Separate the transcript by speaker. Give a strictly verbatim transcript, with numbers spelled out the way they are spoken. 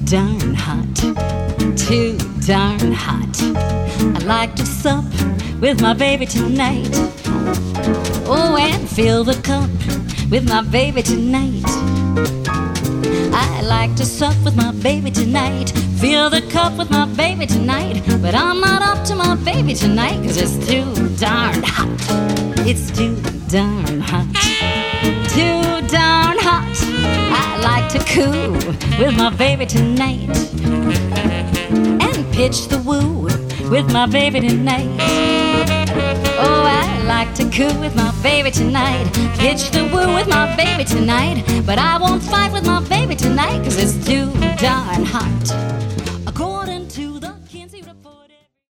Speaker 1: darn hot, too darn hot. I like to sup with my baby tonight. Oh, and fill the cup with my baby tonight. I like to sup with my baby tonight, fill the cup with my baby tonight. But I'm not up to my baby tonight, 'cause it's too darn hot. It's too darn hot, too darn hot. I like to coo with my baby tonight, and pitch the woo with my baby tonight. Oh, I like to coo with my baby tonight, pitch the woo with my baby tonight. But I won't fight with my baby tonight, 'cause it's too darn hot.